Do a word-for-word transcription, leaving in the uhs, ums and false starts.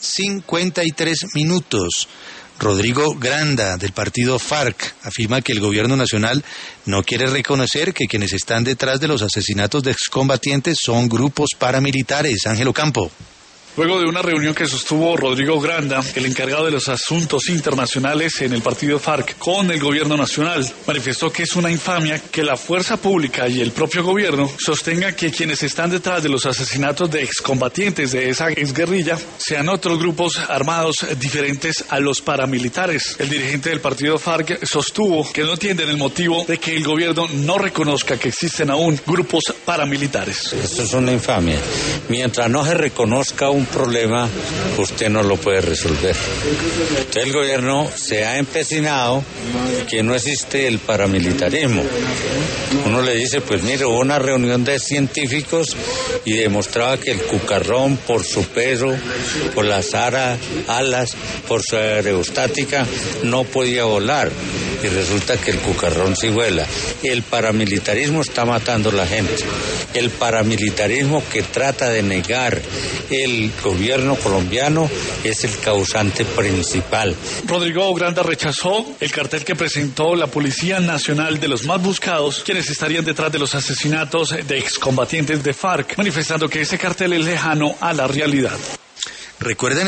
cincuenta y tres minutos. Rodrigo Granda, del partido FARC, afirma que el gobierno nacional no quiere reconocer que quienes están detrás de los asesinatos de excombatientes son grupos paramilitares. Ángel Ocampo. Luego de una reunión que sostuvo Rodrigo Granda, el encargado de los asuntos internacionales en el partido FARC, con el gobierno nacional, manifestó que es una infamia que la fuerza pública y el propio gobierno sostengan que quienes están detrás de los asesinatos de excombatientes de esa exguerrilla sean otros grupos armados diferentes a los paramilitares. El dirigente del partido FARC sostuvo que no entienden el motivo de que el gobierno no reconozca que existen aún grupos paramilitares. Esto es una infamia. Mientras no se reconozca un problema, usted no lo puede resolver. Entonces el gobierno se ha empecinado que no existe el paramilitarismo. Uno le dice, pues mire, hubo una reunión de científicos y demostraba que el cucarrón, por su peso, por las alas, por su aerostática, no podía volar. Y resulta que el cucarrón sí vuela. El paramilitarismo está matando a la gente. El paramilitarismo que trata de negar el gobierno colombiano es el causante principal. Rodrigo Granda rechazó el cartel que presentó la Policía Nacional de los más buscados, quienes estarían detrás de los asesinatos de excombatientes de FARC, manifestando que ese cartel es lejano a la realidad. Recuerden